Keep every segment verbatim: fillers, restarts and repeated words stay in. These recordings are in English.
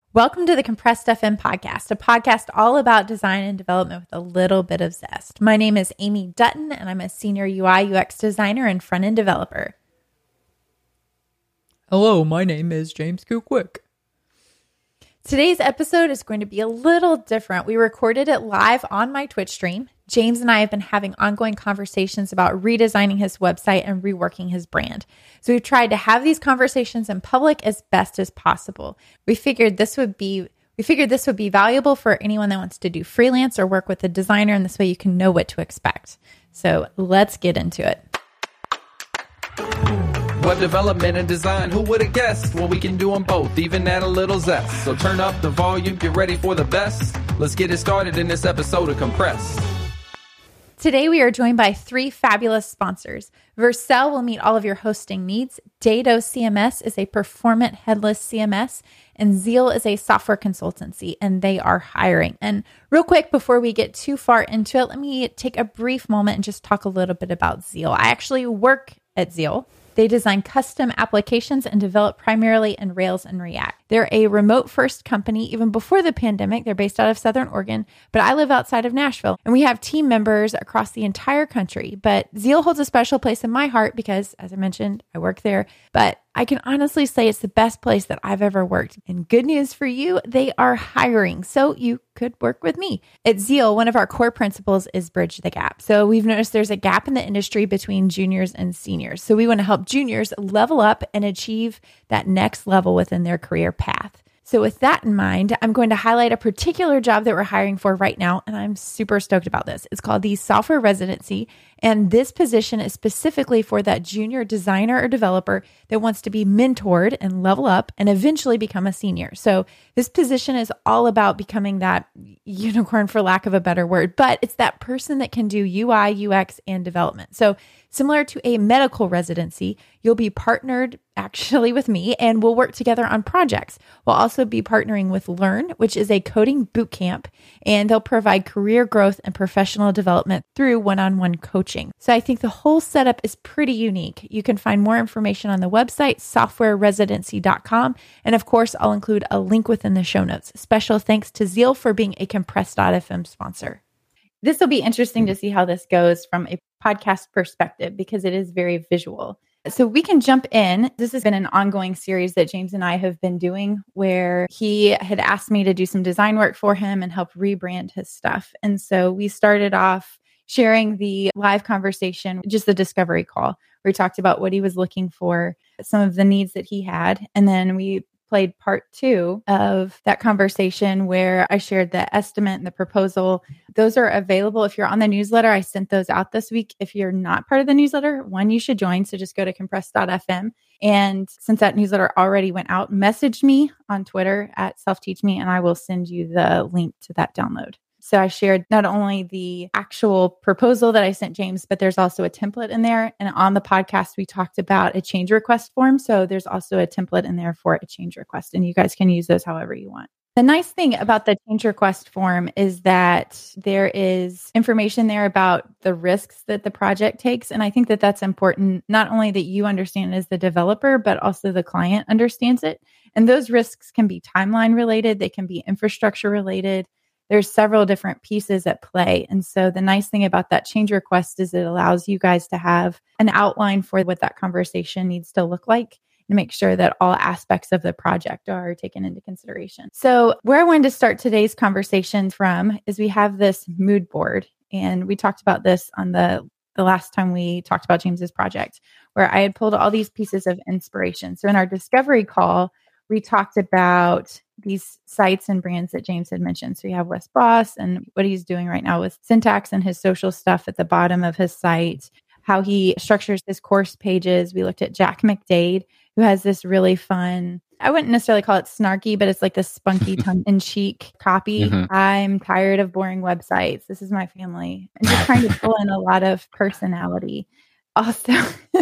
Welcome to the Compressed F M podcast, a podcast all about design and development with a little bit of zest. My name is Amy Dutton, and I'm a senior U I U X designer and front-end developer. Hello, my name is James Kukwick. Today's episode is going to be a little different. We recorded it live on my Twitch stream. James and I have been having ongoing conversations about redesigning his website and reworking his brand. So we've tried to have these conversations in public as best as possible. We figured this would be we figured this would be valuable for anyone that wants to do freelance or work with a designer, and this way you can know what to expect. So let's get into it. Web development and design, who would have guessed? Well, we can do them both, even add a little zest. So turn up the volume, get ready for the best. Let's get it started in this episode of Compressed. Today, we are joined by three fabulous sponsors. Vercel will meet all of your hosting needs. Dado C M S is a performant headless C M S, and Zeal is a software consultancy, and they are hiring. And real quick, before we get too far into it, let me take a brief moment and just talk a little bit about Zeal. I actually work at Zeal. They design custom applications and develop primarily in Rails and React. They're a remote-first company. Even before the pandemic, they're based out of Southern Oregon, but I live outside of Nashville, and we have team members across the entire country. But Zeal holds a special place in my heart because, as I mentioned, I work there, but I can honestly say it's the best place that I've ever worked. And good news for you, they are hiring, so you could work with me. At Zeal, one of our core principles is bridge the gap. So we've noticed there's a gap in the industry between juniors and seniors. So we want to help juniors level up and achieve that next level within their career path. So with that in mind, I'm going to highlight a particular job that we're hiring for right now, and I'm super stoked about this. It's called the Software Residency, and this position is specifically for that junior designer or developer that wants to be mentored and level up and eventually become a senior. So this position is all about becoming that unicorn, for lack of a better word, but it's that person that can do U I, U X, and development. So similar to a medical residency, you'll be partnered actually with me, and we'll work together on projects. We'll also be partnering with Learn, which is a coding boot camp, and they'll provide career growth and professional development through one-on-one coaching. So I think the whole setup is pretty unique. You can find more information on the website, software residency dot com. And of course, I'll include a link within the show notes. Special thanks to Zeal for being a Compressed dot F M sponsor. This will be interesting to see how this goes from a podcast perspective because it is very visual. So we can jump in. This has been an ongoing series that James and I have been doing where he had asked me to do some design work for him and help rebrand his stuff. And so we started off sharing the live conversation, just the discovery call, where we talked about what he was looking for, some of the needs that he had. And then we played part two of that conversation where I shared the estimate and the proposal. Those are available. If you're on the newsletter, I sent those out this week. If you're not part of the newsletter, one, you should join. So just go to compressed dot f m. And since that newsletter already went out, message me on Twitter at selfteachme, and I will send you the link to that download. So I shared not only the actual proposal that I sent James, but there's also a template in there. And on the podcast, we talked about a change request form. So there's also a template in there for a change request, and you guys can use those however you want. The nice thing about the change request form is that there is information there about the risks that the project takes. And I think that that's important, not only that you understand it as the developer, but also the client understands it. And those risks can be timeline related. They can be infrastructure related. There's several different pieces at play. And so the nice thing about that change request is it allows you guys to have an outline for what that conversation needs to look like and make sure that all aspects of the project are taken into consideration. So where I wanted to start today's conversation from is we have this mood board. And we talked about this on the, the last time we talked about James's project, where I had pulled all these pieces of inspiration. So in our discovery call, we talked about these sites and brands that James had mentioned. So you have Wes Boss and what he's doing right now with Syntax and his social stuff at the bottom of his site, how he structures his course pages. We looked at Jack McDade, who has this really fun, I wouldn't necessarily call it snarky, but it's like this spunky tongue-in-cheek copy. Mm-hmm. I'm tired of boring websites. This is my family. I'm just trying to pull in a lot of personality. Also,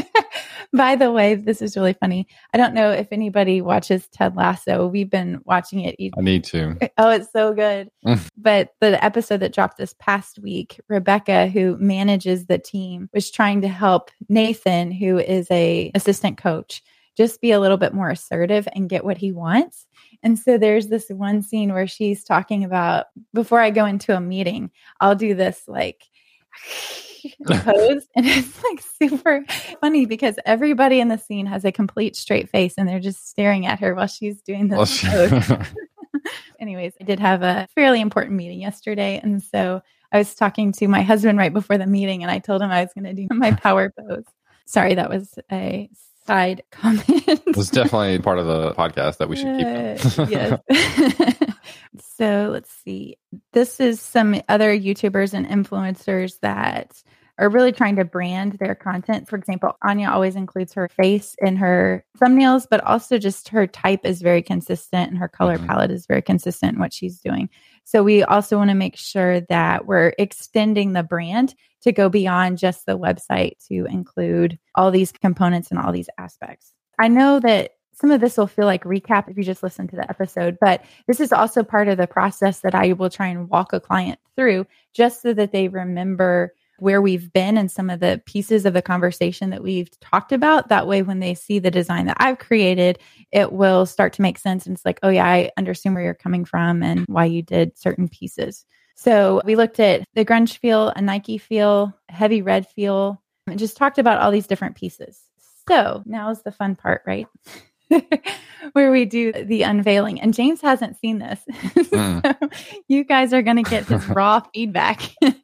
by the way, this is really funny. I don't know if anybody watches Ted Lasso. We've been watching it. I need to. Oh, it's so good. But the episode that dropped this past week, Rebecca, who manages the team, was trying to help Nathan, who is a assistant coach, just be a little bit more assertive and get what he wants. And so there's this one scene where she's talking about, before I go into a meeting, I'll do this like pose. And it's like super funny because everybody in the scene has a complete straight face and they're just staring at her while she's doing this well, she- pose. Anyways, I did have a fairly important meeting yesterday. And so I was talking to my husband right before the meeting and I told him I was going to do my power pose. Sorry, that was a side comment. It's definitely part of the podcast that we should keep. Uh, yes. So let's see. This is some other YouTubers and influencers that are really trying to brand their content. For example, Anya always includes her face in her thumbnails, but also just her type is very consistent and her color mm-hmm. palette is very consistent in what she's doing. So we also want to make sure that we're extending the brand to go beyond just the website to include all these components and all these aspects. I know that some of this will feel like recap if you just listen to the episode, but this is also part of the process that I will try and walk a client through just so that they remember where we've been and some of the pieces of the conversation that we've talked about. That way, when they see the design that I've created, it will start to make sense. And it's like, oh yeah, I understand where you're coming from and why you did certain pieces. So we looked at the grunge feel, a Nike feel, a heavy red feel, and just talked about all these different pieces. So now is the fun part, right? Where we do the unveiling. And James hasn't seen this. Mm. So you guys are going to get his raw feedback.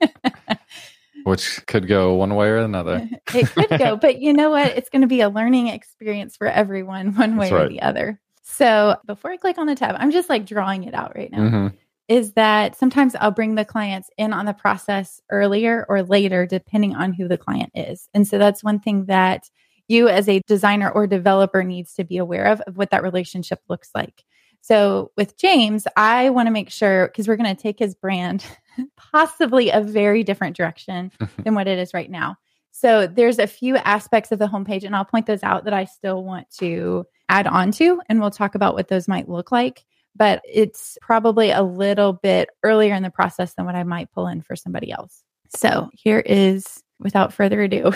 Which could go one way or another. It could go, but you know what? It's going to be a learning experience for everyone, one way right. or the other. So before I click on the tab, I'm just like drawing it out right now. Mm-hmm. Is that sometimes I'll bring the clients in on the process earlier or later, depending on who the client is. And so that's one thing that you as a designer or developer needs to be aware of, of what that relationship looks like. So with James, I want to make sure, because we're going to take his brand possibly a very different direction than what it is right now. So there's a few aspects of the homepage, and I'll point those out that I still want to add on to, and we'll talk about what those might look like. But it's probably a little bit earlier in the process than what I might pull in for somebody else. So here is, without further ado,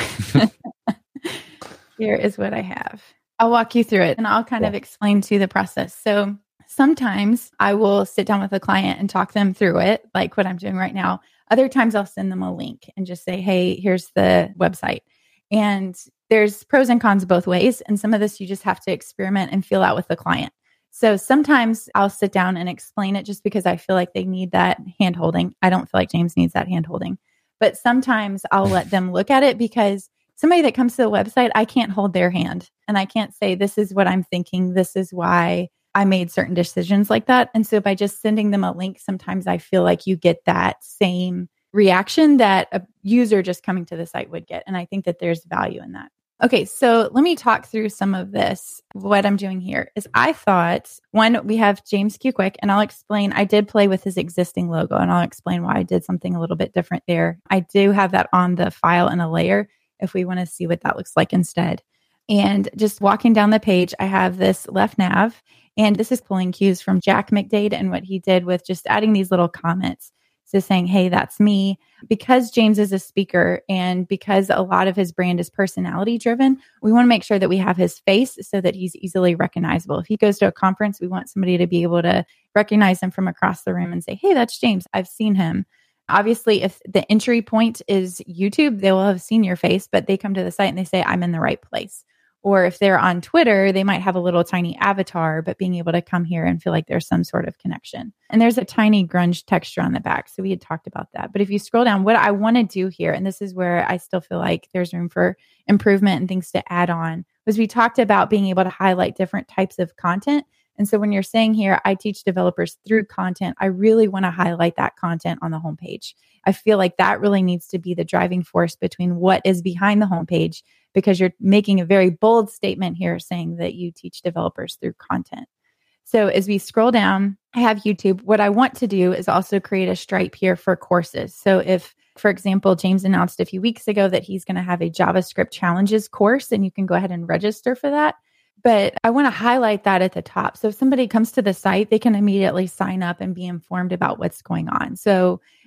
here is what I have. I'll walk you through it and I'll kind yeah. of explain to you the process. So sometimes I will sit down with a client and talk them through it, like what I'm doing right now. Other times I'll send them a link and just say, hey, here's the website. And there's pros and cons both ways. And some of this you just have to experiment and feel out with the client. So sometimes I'll sit down and explain it just because I feel like they need that hand-holding. I don't feel like James needs that hand-holding. But sometimes I'll let them look at it because somebody that comes to the website, I can't hold their hand. And I can't say, this is what I'm thinking. This is why I made certain decisions like that. And so by just sending them a link, sometimes I feel like you get that same reaction that a user just coming to the site would get. And I think that there's value in that. Okay, so let me talk through some of this. What I'm doing here is I thought, one, we have James Q Quick, and I'll explain, I did play with his existing logo, and I'll explain why I did something a little bit different there. I do have that on the file in a layer if we want to see what that looks like instead. And just walking down the page, I have this left nav, and this is pulling cues from Jack McDade and what he did with just adding these little comments. So saying, hey, that's me. Because James is a speaker and because a lot of his brand is personality driven, we want to make sure that we have his face so that he's easily recognizable. If he goes to a conference, we want somebody to be able to recognize him from across the room and say, hey, that's James. I've seen him. Obviously, if the entry point is YouTube, they will have seen your face, but they come to the site and they say, I'm in the right place. Or if they're on Twitter, they might have a little tiny avatar, but being able to come here and feel like there's some sort of connection. And there's a tiny grunge texture on the back. So we had talked about that. But if you scroll down, what I want to do here, and this is where I still feel like there's room for improvement and things to add on, was we talked about being able to highlight different types of content. And so when you're saying here, I teach developers through content, I really want to highlight that content on the homepage. I feel like that really needs to be the driving force between what is behind the homepage, because you're making a very bold statement here saying that you teach developers through content. So as we scroll down, I have YouTube. What I want to do is also create a stripe here for courses. So if, for example, James announced a few weeks ago that he's going to have a JavaScript challenges course, and you can go ahead and register for that. But I want to highlight that at the top. So if somebody comes to the site, they can immediately sign up and be informed about what's going on. So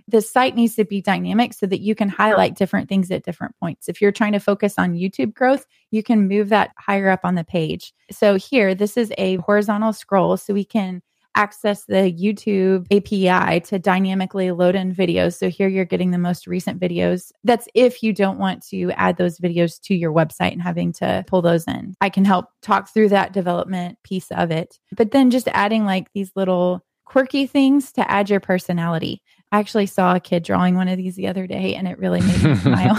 The site needs to be dynamic so that you can highlight different things at different points. If you're trying to focus on YouTube growth, you can move that higher up on the page. So here, this is a horizontal scroll, so we can access the YouTube A P I to dynamically load in videos. So here you're getting the most recent videos. That's if you don't want to add those videos to your website and having to pull those in. I can help talk through that development piece of it. But then just adding like these little quirky things to add your personality. I actually saw a kid drawing one of these the other day and it really made me smile.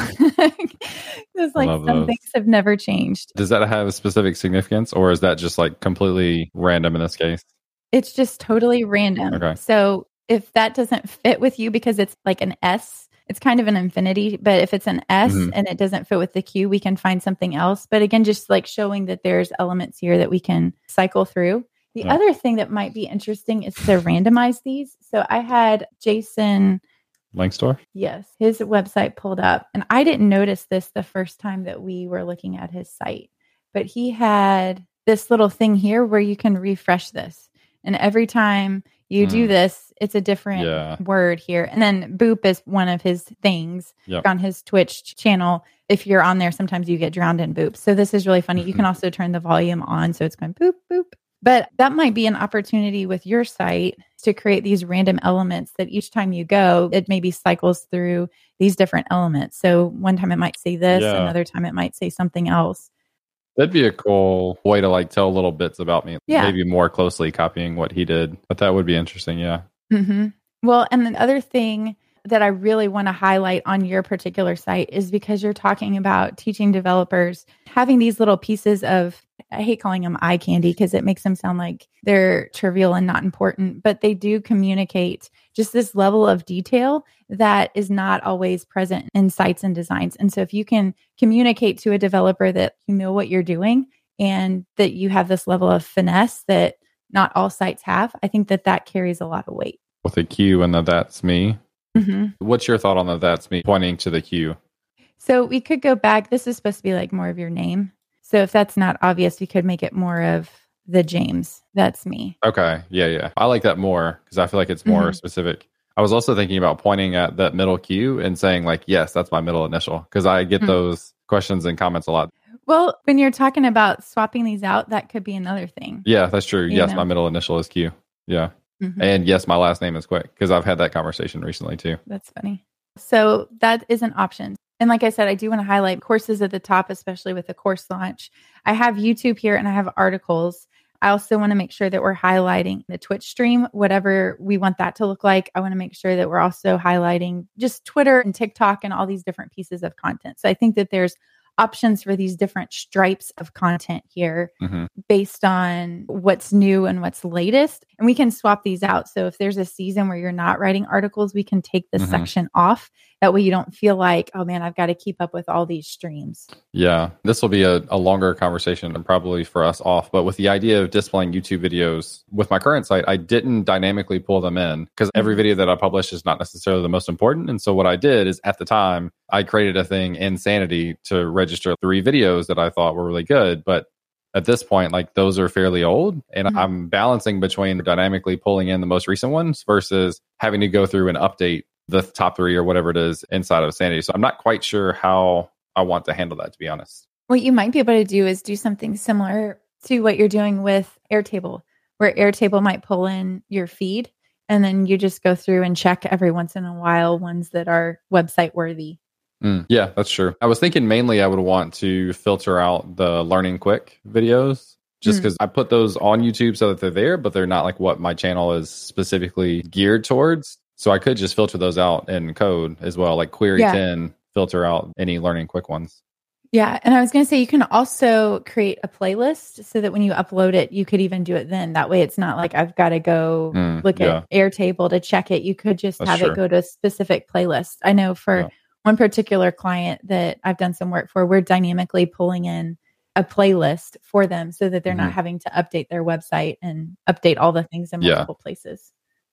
It's like some those. things have never changed. Does that have a specific significance, or is that just like completely random in this case? It's just totally random. Okay. So if that doesn't fit with you because it's like an S, it's kind of an infinity, but if it's an S Mhm. and it doesn't fit with the Q, we can find something else. But again, just like showing that there's elements here that we can cycle through. The Yeah. other thing that might be interesting is to randomize these. So I had Jason, Link store? yes, his website pulled up. And I didn't notice this the first time that we were looking at his site, but he had this little thing here where you can refresh this. And every time you do Mm. this, it's a different Yeah. word here. And then Boop is one of his things Yep. on his Twitch channel. If you're on there, sometimes you get drowned in Boop. So this is really funny. You can also turn the volume on. So it's going boop, boop. But that might be an opportunity with your site to create these random elements that each time you go, it maybe cycles through these different elements. So one time it might say this, Yeah. another time it might say something else. That'd be a cool way to like tell little bits about me. Yeah. Maybe more closely copying what he did. But that would be interesting. Yeah. Mm-hmm. Well, and the other thing that I really want to highlight on your particular site is because you're talking about teaching developers having these little pieces of, I hate calling them eye candy because it makes them sound like they're trivial and not important, but they do communicate just this level of detail that is not always present in sites and designs. And so if you can communicate to a developer that you know what you're doing and that you have this level of finesse that not all sites have, I think that that carries a lot of weight. With a Q and the that's me. Mm-hmm. What's your thought on the that's me pointing to the Q? So we could go back. This is supposed to be like more of your name. So if that's not obvious, we could make it more of the James. That's me. Okay. Yeah. Yeah. I like that more because I feel like it's more Mhm. specific. I was also thinking about pointing at that middle Q and saying like, yes, that's my middle initial because I get Mhm. those questions and comments a lot. Well, when you're talking about swapping these out, that could be another thing. Yeah, that's true. You Yes, know. my middle initial is Q. Yeah. Mhm. And yes, my last name is Quick because I've had that conversation recently too. That's funny. So that is an option. And like I said, I do want to highlight courses at the top, especially with the course launch. I have YouTube here and I have articles. I also want to make sure that we're highlighting the Twitch stream, whatever we want that to look like. I want to make sure that we're also highlighting just Twitter and TikTok and all these different pieces of content. So I think that there's options for these different stripes of content here Mhm. based on what's new and what's latest. And we can swap these out. So if there's a season where you're not writing articles, we can take this Mhm. section off. That way you don't feel like, oh man, I've got to keep up with all these streams. Yeah, this will be a, a longer conversation and probably for us off. But with the idea of displaying YouTube videos with my current site, I didn't dynamically pull them in because every Mhm. video that I publish is not necessarily the most important. And so what I did is at the time, I created a thing in Sanity to register three videos that I thought were really good. But at this point, like those are fairly old. And Mhm. I'm balancing between dynamically pulling in the most recent ones versus having to go through and update the top three or whatever it is inside of Sanity. So I'm not quite sure how I want to handle that, to be honest. What you might be able to do is do something similar to what you're doing with Airtable, where Airtable might pull in your feed and then you just go through and check every once in a while ones that are website worthy. Mm, yeah, that's true. I was thinking mainly I would want to filter out the learning quick videos just Mm. because I put those on YouTube so that they're there, but they're not like what my channel is specifically geared towards. So I could just filter those out in code as well, like query Yeah. ten, filter out any learning quick ones. Yeah. And I was going to say, you can also create a playlist so that when you upload it, you could even do it then. That way it's not like I've got to go Mm, look yeah. at Airtable to check it. You could just That's have true. it go to a specific playlist. I know for Yeah. one particular client that I've done some work for, we're dynamically pulling in a playlist for them so that they're Mhm. not having to update their website and update all the things in Yeah. multiple places.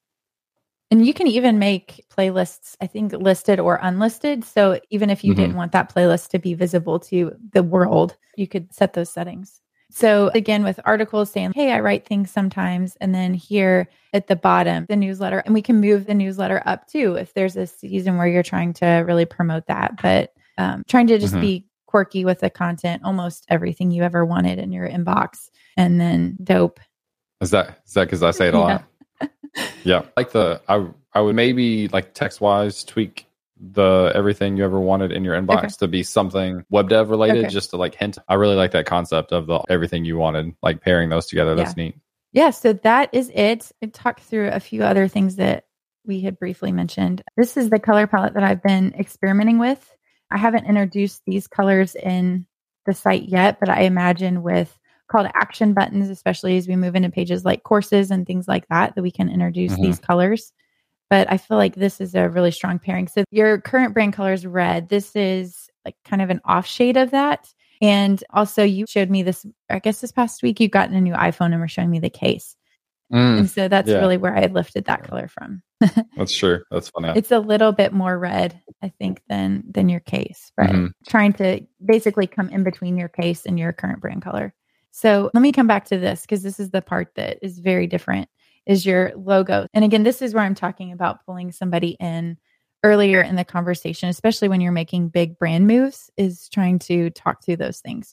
And you can even make playlists, I think, listed or unlisted. So even if you Mhm. didn't want that playlist to be visible to the world, you could set those settings. So again, with articles saying, hey, I write things sometimes. And then here at the bottom, the newsletter, and we can move the newsletter up too if there's a season where you're trying to really promote that. But um, trying to just mm-hmm. be quirky with the content, almost everything you ever wanted in your inbox. And then dope. Is that is that because I say it a lot? Yeah. Like the, I, I would maybe like text wise tweak the everything you ever wanted in your inbox okay. to be something web dev related, okay. just to like hint. I really like that concept of the everything you wanted, like pairing those together. That's yeah. neat. Yeah. So that is it. I talked through a few other things that we had briefly mentioned. This is the color palette that I've been experimenting with. I haven't introduced these colors in the site yet, but I imagine with call to action buttons, especially as we move into pages like courses and things like that, that we can introduce mm-hmm. these colors. But I feel like this is a really strong pairing. So your current brand color is red. This is like kind of an off shade of that. And also you showed me this, I guess this past week, you've gotten a new iPhone and were showing me the case. Mm, and so that's yeah. really where I lifted that color from. That's true. That's funny. It's a little bit more red, I think, than than your case, right? Mm-hmm. Trying to basically come in between your case and your current brand color. So let me come back to this because this is the part that is very different. Is your logo. And again, this is where I'm talking about pulling somebody in earlier in the conversation, especially when you're making big brand moves, is trying to talk through those things.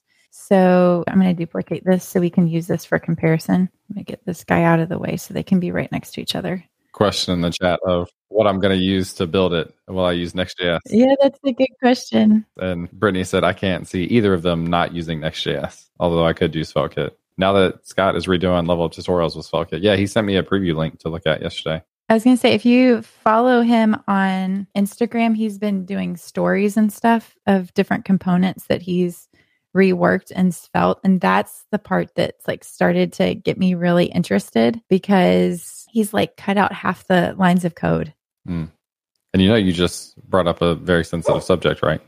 So I'm going to duplicate this so we can use this for comparison. I'm going to get this guy out of the way so they can be right next to each other. Question in the chat of what I'm going to use to build it. Will I use Next.js? Yeah, that's a good question. And Brittany said, I can't see either of them not using Next.js, although I could use SvelteKit. Now that Scott is redoing level up tutorials with SvelteKit. Yeah, he sent me a preview link to look at yesterday. I was going to say, if you follow him on Instagram, he's been doing stories and stuff of different components that he's reworked in Svelte. And that's the part that's like started to get me really interested because he's like cut out half the lines of code. Mm. And you know, you just brought up a very sensitive subject, right?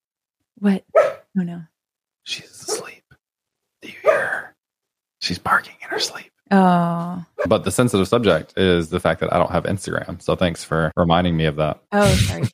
What? Oh, no. She's asleep. Do you hear her? She's barking in her sleep. Oh. But the sensitive subject is the fact that I don't have Instagram. So thanks for reminding me of that. Oh, sorry.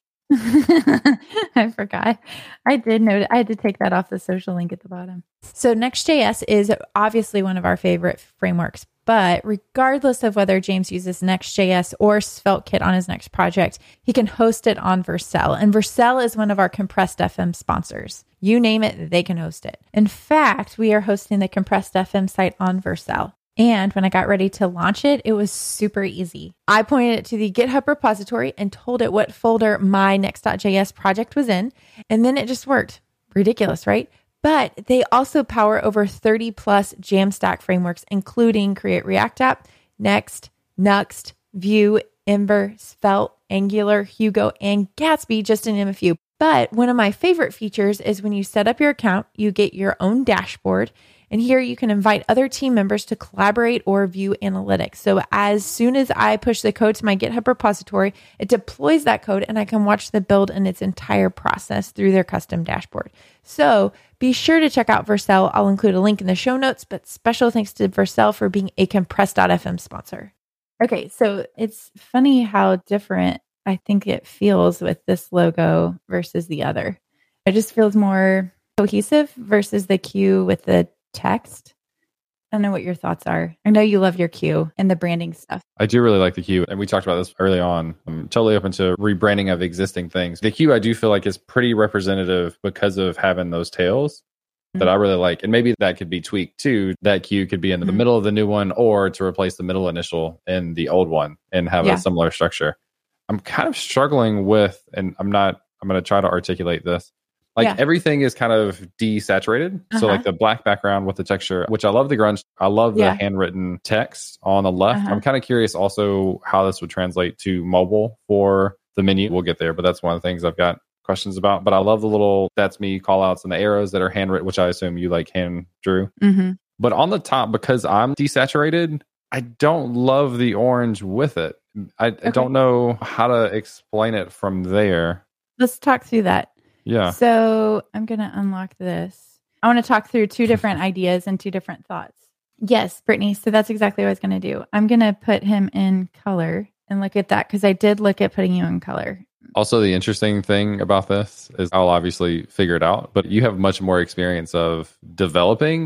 I forgot. I did note I had to take that off the social link at the bottom. So Next.js is obviously one of our favorite frameworks, but regardless of whether James uses Next.js or SvelteKit on his next project, he can host it on Vercel. And Vercel is one of our Compressed F M sponsors. You name it, they can host it. In fact, we are hosting the Compressed F M site on Vercel. And when I got ready to launch it, it was super easy. I pointed it to the GitHub repository and told it what folder my Next.js project was in. And then it just worked. Ridiculous, right? But they also power over thirty plus Jamstack frameworks, including Create React App, Next, Nuxt, Vue, Ember, Svelte, Angular, Hugo, and Gatsby, just to name a few. But one of my favorite features is when you set up your account, you get your own dashboard. And here you can invite other team members to collaborate or view analytics. So as soon as I push the code to my GitHub repository, it deploys that code and I can watch the build in its entire process through their custom dashboard. So be sure to check out Vercel. I'll include a link in the show notes, but special thanks to Vercel for being a Compressed dot f m sponsor. Okay, so it's funny how different I think it feels with this logo versus the other. It just feels more cohesive versus the Q with the text. I don't know what your thoughts are. I know you love your Q and the branding stuff. I do really like the Q. And we talked about this early on. I'm totally open to rebranding of existing things. The Q, I do feel like is pretty representative because of having those tails mm-hmm. that I really like. And maybe that could be tweaked too. That Q could be in the mm-hmm. middle of the new one or to replace the middle initial in the old one and have yeah. a similar structure. I'm kind of struggling with, and I'm not, I'm going to try to articulate this. Like yeah. everything is kind of desaturated. Uh-huh. So like the black background with the texture, which I love the grunge. I love the yeah. handwritten text on the left. Uh-huh. I'm kind of curious also how this would translate to mobile for the menu. We'll get there, but that's one of the things I've got questions about. But I love the little that's me call outs and the arrows that are handwritten, which I assume you like hand drew. Mm-hmm. But on the top, because I'm desaturated, I don't love the orange with it. I, okay. I don't know how to explain it from there. Let's talk through that. Yeah. So I'm going to unlock this. I want to talk through two different ideas and two different thoughts. Yes, Brittany. So that's exactly what I was going to do. I'm going to put him in color and look at that because I did look at putting you in color. Also, the interesting thing about this is I'll obviously figure it out, but you have much more experience of developing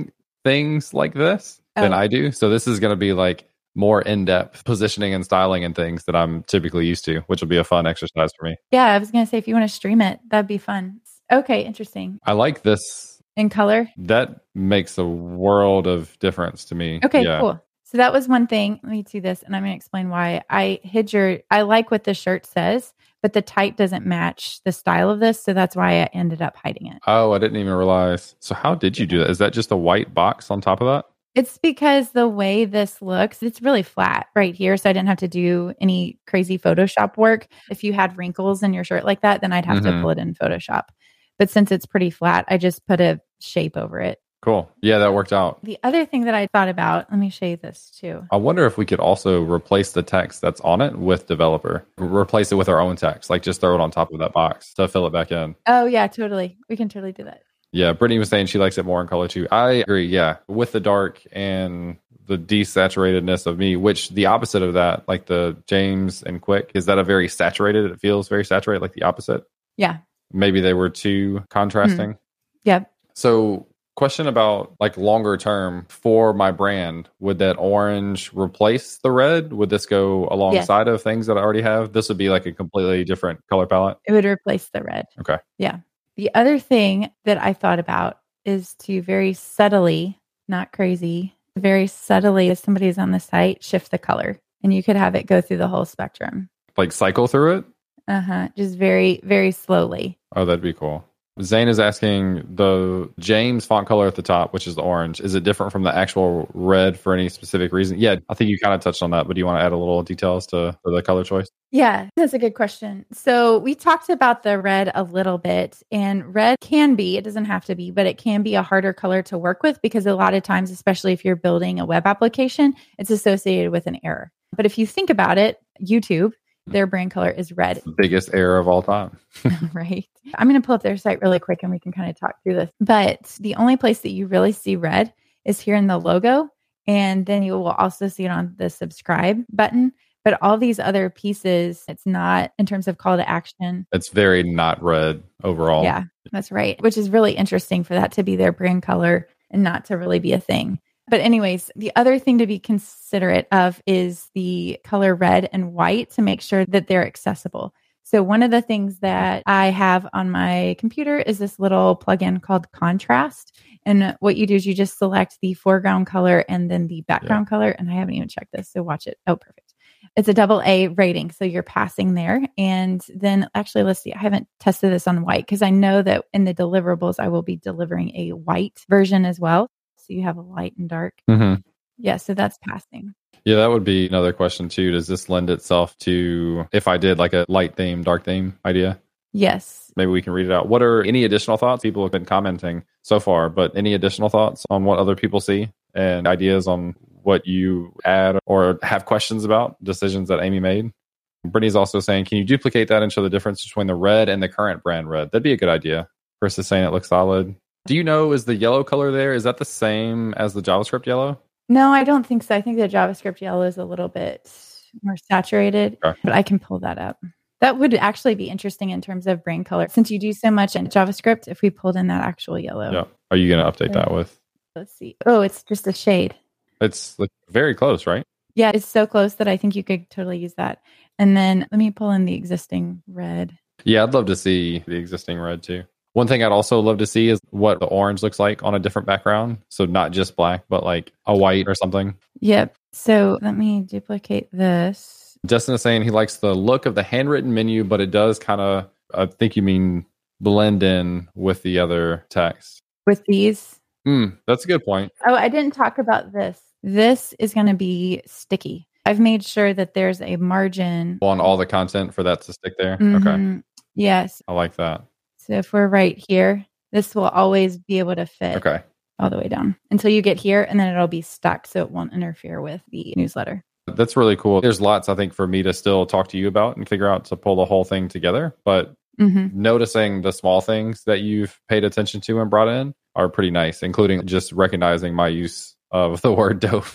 things like this than Oh. I do. So this is going to be like more in-depth positioning and styling and things that I'm typically used to, which will be a fun exercise for me. Yeah, I was going to say, if you want to stream it, that'd be fun. Okay, interesting. I like this. In color? That makes a world of difference to me. Okay, Yeah. cool. So that was one thing. Let me do this, and I'm going to explain why. I hid your, I like what the shirt says, but the type doesn't match the style of this. So that's why I ended up hiding it. Oh, I didn't even realize. So how did you do that? Is that just a white box on top of that? It's because the way this looks, it's really flat right here. So I didn't have to do any crazy Photoshop work. If you had wrinkles in your shirt like that, then I'd have Mhm. to pull it in Photoshop. But since it's pretty flat, I just put a shape over it. Cool. Yeah, that worked out. The other thing that I thought about, let me show you this too. I wonder if we could also replace the text that's on it with developer. Replace it with our own text, like just throw it on top of that box to fill it back in. Oh, yeah, totally. We can totally do that. Yeah, Brittany was saying she likes it more in color too. I agree. Yeah, with the dark and the desaturatedness of me, which the opposite of that, like the James and Quick, is that a very saturated? It feels very saturated, like the opposite. Yeah. Maybe they were too contrasting. Yep. So, question about like longer term for my brand: would that orange replace the red? Would this go alongside of things that I already have? This would be like a completely different color palette. It would replace the red. Okay. Yeah. The other thing that I thought about is to very subtly, not crazy, very subtly, as somebody is on the site, shift the color. And you could have it go through the whole spectrum. Like cycle through it? Uh-huh. Just very, very slowly. Oh, that'd be cool. Zane is asking the James font color at the top, which is the orange. Is it different from the actual red for any specific reason? Yeah, I think you kind of touched on that, but do you want to add a little details to the color choice? Yeah, that's a good question. So we talked about the red a little bit, and red can be, it doesn't have to be, but it can be a harder color to work with because a lot of times, especially if you're building a web application, it's associated with an error. But if you think about it, YouTube, their brand color is red. The biggest error of all time. Right. I'm going to pull up their site really quick and we can kind of talk through this. But the only place that you really see red is here in the logo. And then you will also see it on the subscribe button. But all these other pieces, it's not in terms of call to action. It's very not red overall. Yeah, that's right. Which is really interesting for that to be their brand color and not to really be a thing. But anyways, the other thing to be considerate of is the color red and white to make sure that they're accessible. So one of the things that I have on my computer is this little plugin called Contrast. And what you do is you just select the foreground color and then the background yeah. color. And I haven't even checked this, so watch it. Oh, perfect. It's a double A rating. So you're passing there. And then actually, let's see, I haven't tested this on white because I know that in the deliverables, I will be delivering a white version as well. So you have a light and dark. Mm-hmm. Yeah, so that's passing. Yeah, that would be another question too. Does this lend itself to if I did like a light theme, dark theme idea? Yes. Maybe we can read it out. What are any additional thoughts? People have been commenting so far, but any additional thoughts on what other people see and ideas on what you add or have questions about decisions that Amy made? Brittany's also saying, can you duplicate that and show the difference between the red and the current brand red? That'd be a good idea. Chris is saying it looks solid. Do you know, is the yellow color there, is that the same as the JavaScript yellow? No, I don't think so. I think the JavaScript yellow is a little bit more saturated, okay. But I can pull that up. That would actually be interesting in terms of brand color. Since you do so much in JavaScript, if we pulled in that actual yellow. Yeah. Are you going to update that with? Let's see. Oh, it's just a shade. It's like very close, right? Yeah, it's so close that I think you could totally use that. And then let me pull in the existing red. Yeah, I'd love to see the existing red too. One thing I'd also love to see is what the orange looks like on a different background. So not just black, but like a white or something. Yep. So let me duplicate this. Justin is saying he likes the look of the handwritten menu, but it does kind of, I think you mean blend in with the other text. With these? Mm, that's a good point. Oh, I didn't talk about this. This is going to be sticky. I've made sure that there's a margin on all the content for that to stick there. Mm-hmm. Okay. Yes. I like that. So if we're right here, this will always be able to fit okay. all the way down until you get here, and then it'll be stuck so it won't interfere with the newsletter. That's really cool. There's lots, I think, for me to still talk to you about and figure out to pull the whole thing together. But mm-hmm. noticing the small things that you've paid attention to and brought in are pretty nice, including just recognizing my use of the word dope.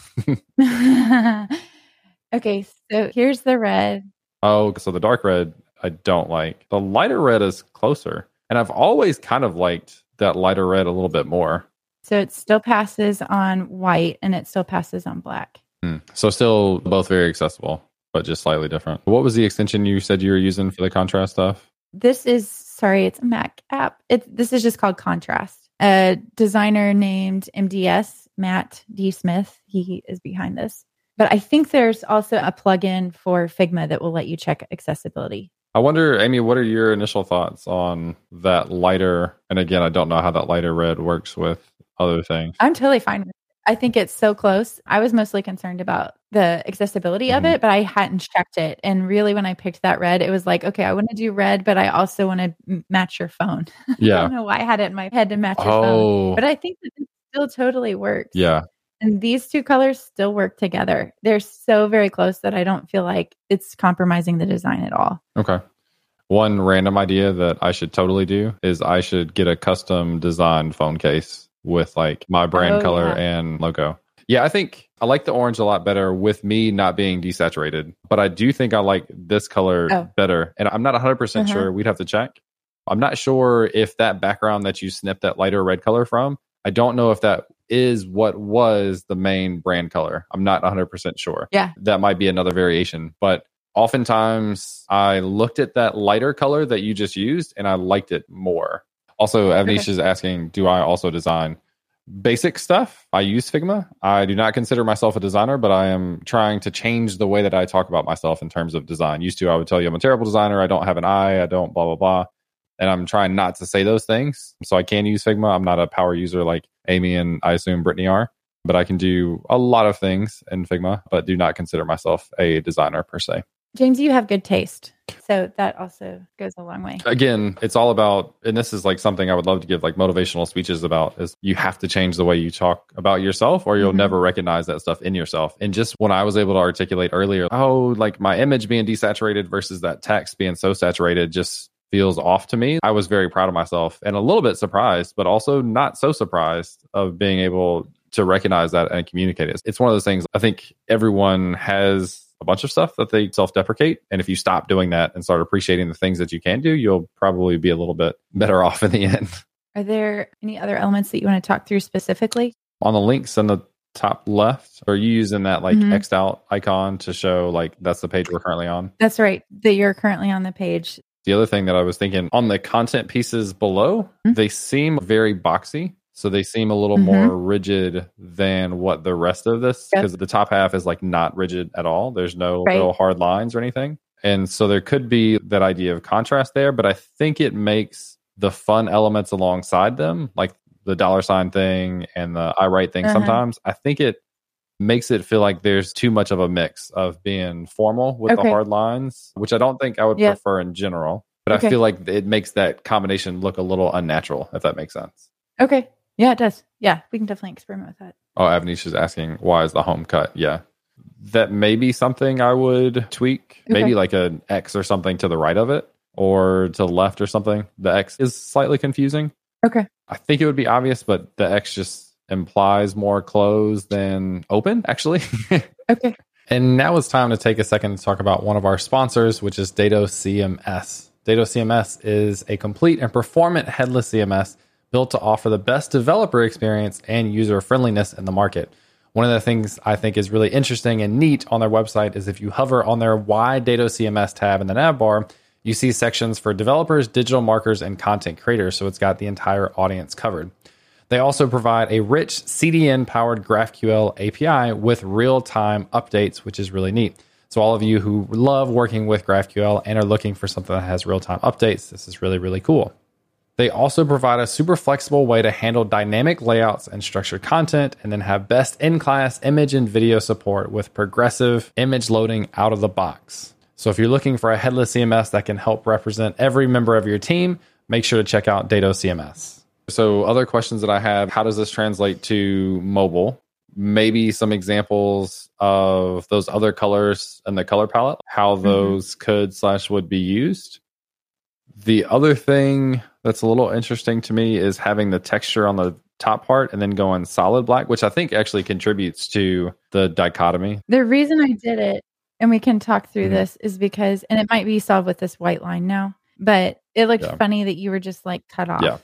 Okay, so here's the red. Oh, so the dark red I don't like. The lighter red is closer. And I've always kind of liked that lighter red a little bit more. So it still passes on white and it still passes on black. Hmm. So still both very accessible, but just slightly different. What was the extension you said you were using for the contrast stuff? This is, sorry, it's a Mac app. It, this is just called Contrast. A designer named M D S, Matt D. Smith, he is behind this. But I think there's also a plugin for Figma that will let you check accessibility. I wonder, Amy, what are your initial thoughts on that lighter? And again, I don't know how that lighter red works with other things. I'm totally fine with it. I think it's so close. I was mostly concerned about the accessibility Mm-hmm. of it, but I hadn't checked it. And really, when I picked that red, it was like, okay, I want to do red, but I also want to m- match your phone. I Yeah. don't know why I had it in my head to match your Oh, phone. But I think that it still totally works. yeah. And these two colors still work together. They're so very close that I don't feel like it's compromising the design at all. Okay. One random idea that I should totally do is I should get a custom designed phone case with like my brand Oh, color yeah. and logo. Yeah, I think I like the orange a lot better with me not being desaturated, but I do think I like this color Oh. better. And I'm not one hundred percent Uh-huh. sure. We'd have to check. I'm not sure if that background that you snipped that lighter red color from, I don't know if that is what was the main brand color. I'm not one hundred percent sure. Yeah. That might be another variation, but oftentimes I looked at that lighter color that you just used and I liked it more. Also, Avnish Okay. is asking, do I also design basic stuff? I use Figma. I do not consider myself a designer, but I am trying to change the way that I talk about myself in terms of design. Used to, I would tell you I'm a terrible designer. I don't have an eye. I don't blah, blah, blah. And I'm trying not to say those things. So I can use Figma. I'm not a power user like Amy and I assume Brittany are, but I can do a lot of things in Figma, but do not consider myself a designer per se. James, you have good taste. So that also goes a long way. Again, it's all about, and this is like something I would love to give like motivational speeches about, is you have to change the way you talk about yourself or you'll Mhm. never recognize that stuff in yourself. And just when I was able to articulate earlier, oh, like my image being desaturated versus that text being so saturated just feels off to me. I was very proud of myself and a little bit surprised, but also not so surprised of being able to recognize that and communicate it. It's one of those things, I think everyone has a bunch of stuff that they self-deprecate. And if you stop doing that and start appreciating the things that you can do, you'll probably be a little bit better off in the end. Are there any other elements that you want to talk through specifically? On the links in the top left, are you using that like Mhm. X'd out icon to show like that's the page we're currently on? That's right. That you're currently on the page. The other thing that I was thinking on the content pieces below, Mhm. they seem very boxy. So they seem a little Mhm. more rigid than what the rest of this, Yep. because the top half is like not rigid at all. There's no Right. real hard lines or anything. And so there could be that idea of contrast there, but I think it makes the fun elements alongside them, like the dollar sign thing and the I write thing Uh-huh. sometimes, I think it makes it feel like there's too much of a mix of being formal with the Okay. hard lines, which I don't think I would Yeah. prefer in general. But Okay. I feel like it makes that combination look a little unnatural, if that makes sense. Okay. Yeah, it does. Yeah, we can definitely experiment with that. Oh, Avnish is asking, why is the home cut? Yeah. That may be something I would tweak. Okay. Maybe like an X or something to the right of it or to the left or something. The X is slightly confusing. Okay. I think it would be obvious, but the X just implies more closed than open, actually. Okay. And now it's time to take a second to talk about one of our sponsors, which is Dado C M S. Dado C M S is a complete and performant headless C M S built to offer the best developer experience and user friendliness in the market. One of the things I think is really interesting and neat on their website is if you hover on their Why Dado C M S tab in the nav bar, you see sections for developers, digital marketers, and content creators. So it's got the entire audience covered. They also provide a rich C D N-powered GraphQL A P I with real-time updates, which is really neat. So all of you who love working with GraphQL and are looking for something that has real-time updates, this is really, really cool. They also provide a super flexible way to handle dynamic layouts and structured content, and then have best in-class image and video support with progressive image loading out of the box. So if you're looking for a headless C M S that can help represent every member of your team, make sure to check out Dado C M S. So other questions that I have, how does this translate to mobile? Maybe some examples of those other colors in the color palette, how those mm-hmm. could slash would be used. The other thing that's a little interesting to me is having the texture on the top part and then going solid black, which I think actually contributes to the dichotomy. The reason I did it, and we can talk through mm-hmm. this, is because, and it might be solved with this white line now, but it looked yeah. funny that you were just like cut off. Yeah.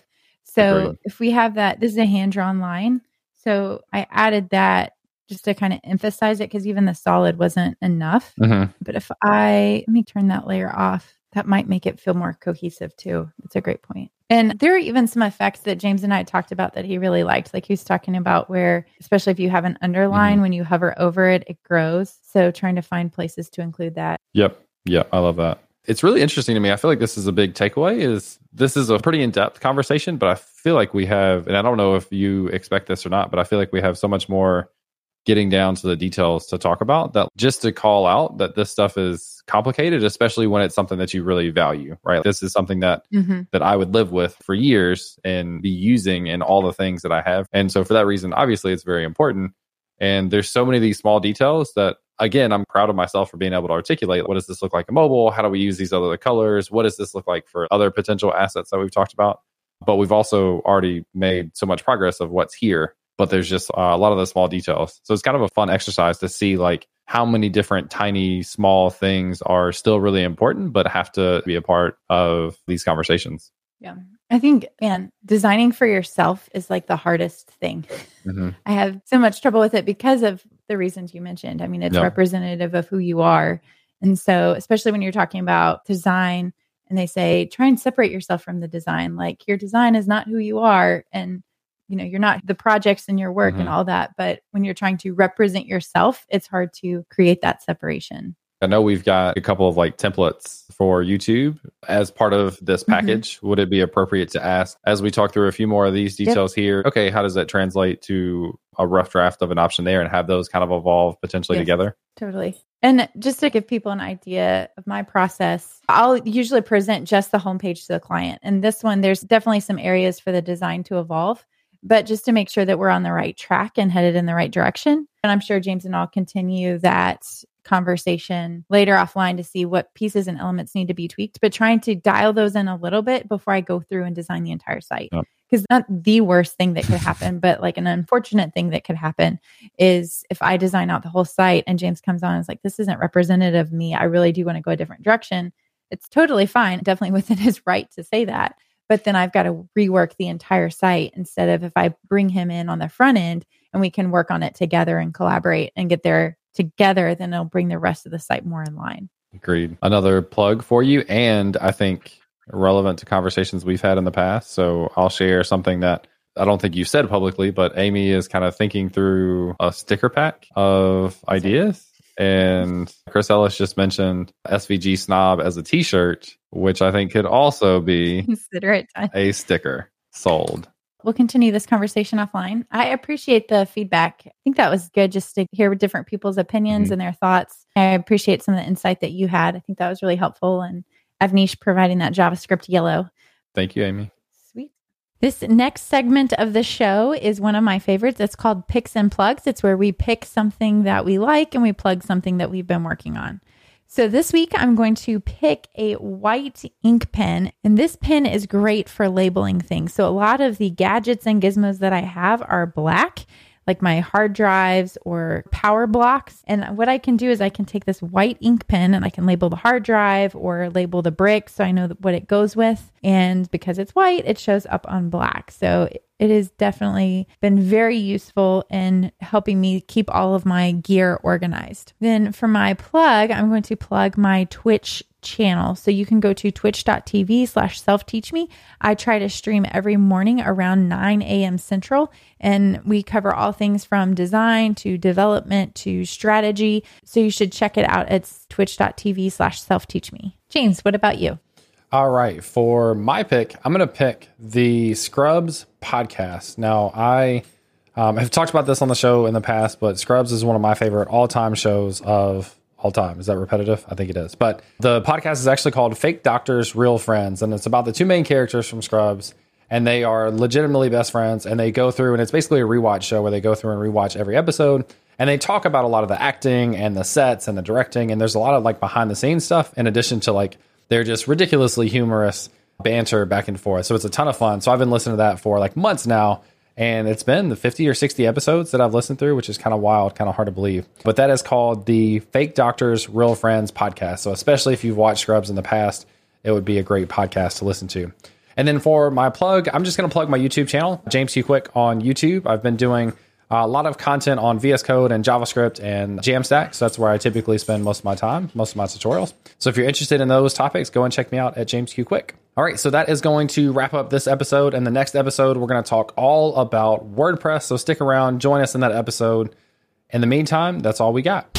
So Agreed. if we have that, this is a hand-drawn line. So I added that just to kind of emphasize it because even the solid wasn't enough. Mm-hmm. But if I, let me turn that layer off, that might make it feel more cohesive too. That's a great point. And there are even some effects that James and I talked about that he really liked. Like he was talking about where, especially if you have an underline, Mm-hmm. when you hover over it, it grows. So trying to find places to include that. Yep. Yep. I love that. It's really interesting to me. I feel like this is a big takeaway is this is a pretty in-depth conversation, but I feel like we have, and I don't know if you expect this or not, but I feel like we have so much more getting down to the details to talk about that just to call out that this stuff is complicated, especially when it's something that you really value, right? This is something that, Mm-hmm. that I would live with for years and be using in all the things that I have. And so for that reason, obviously it's very important. And there's so many of these small details that, again, I'm proud of myself for being able to articulate. What does this look like in mobile? How do we use these other colors? What does this look like for other potential assets that we've talked about? But we've also already made so much progress of what's here, but there's just uh, a lot of the small details. So it's kind of a fun exercise to see like how many different tiny, small things are still really important, but have to be a part of these conversations. Yeah. I think, man, designing for yourself is like the hardest thing. Mm-hmm. I have so much trouble with it because of the reasons you mentioned. I mean, it's Yeah. representative of who you are. And so, especially when you're talking about design and they say, try and separate yourself from the design, like your design is not who you are. And, you know, you're not the projects in your work Mm-hmm. and all that. But when you're trying to represent yourself, it's hard to create that separation. I know we've got a couple of like templates for YouTube as part of this package. Mm-hmm. Would it be appropriate to ask as we talk through a few more of these details yep. here? Okay, how does that translate to a rough draft of an option there and have those kind of evolve potentially yes, together? Totally. And just to give people an idea of my process, I'll usually present just the homepage to the client. And this one, there's definitely some areas for the design to evolve, but just to make sure that we're on the right track and headed in the right direction. And I'm sure James and I'll continue that conversation later offline to see what pieces and elements need to be tweaked, but trying to dial those in a little bit before I go through and design the entire site. Because yep. not the worst thing that could happen, but like an unfortunate thing that could happen is if I design out the whole site and James comes on and is like, this isn't representative of me. I really do want to go a different direction. It's totally fine. Definitely within his right to say that. But then I've got to rework the entire site instead of if I bring him in on the front end and we can work on it together and collaborate and get there together, then it'll bring the rest of the site more in line. Agreed. Another plug for you, and I think relevant to conversations we've had in the past. So I'll share something that I don't think you said publicly, but Amy is kind of thinking through a sticker pack of ideas. And Chris Ellis just mentioned S V G Snob as a t-shirt, which I think could also be Consider it time. a sticker sold. We'll continue this conversation offline. I appreciate the feedback. I think that was good just to hear different people's opinions mm-hmm. and their thoughts. I appreciate some of the insight that you had. I think that was really helpful. And Avnish providing that JavaScript yellow. Thank you, Amy. Sweet. This next segment of the show is one of my favorites. It's called Picks and Plugs. It's where we pick something that we like and we plug something that we've been working on. So this week, I'm going to pick a white ink pen, and this pen is great for labeling things. So a lot of the gadgets and gizmos that I have are black, like my hard drives or power blocks. And what I can do is I can take this white ink pen and I can label the hard drive or label the brick so I know what it goes with. And because it's white, it shows up on black. So it has definitely been very useful in helping me keep all of my gear organized. Then for my plug, I'm going to plug my Twitch channel. So you can go to twitch.tv slash self-teach-me. I try to stream every morning around nine a.m. Central, and we cover all things from design to development to strategy. So you should check it out. It's twitch.tv slash self-teach-me. James, what about you? All right. For my pick, I'm going to pick the Scrubs podcast. Now, I um, have talked about this on the show in the past, but Scrubs is one of my favorite all-time shows of all time. Is that repetitive? I think it is. But the podcast is actually called Fake Doctors, Real Friends. And it's about the two main characters from Scrubs. And they are legitimately best friends. And they go through, and it's basically a rewatch show where they go through and rewatch every episode. And they talk about a lot of the acting and the sets and the directing. And there's a lot of like behind the scenes stuff in addition to like they're just ridiculously humorous banter back and forth. So it's a ton of fun. So I've been listening to that for like months now. And it's been the fifty or sixty episodes that I've listened through, which is kind of wild, kind of hard to believe. But that is called the Fake Doctors, Real Friends podcast. So especially if you've watched Scrubs in the past, it would be a great podcast to listen to. And then for my plug, I'm just going to plug my YouTube channel, James Q Quick on YouTube. I've been doing a lot of content on V S Code and JavaScript and Jamstack. So that's where I typically spend most of my time, most of my tutorials. So if you're interested in those topics, go and check me out at James Q Quick. All right, so that is going to wrap up this episode. And the next episode, we're going to talk all about WordPress. So stick around, join us in that episode. In the meantime, that's all we got.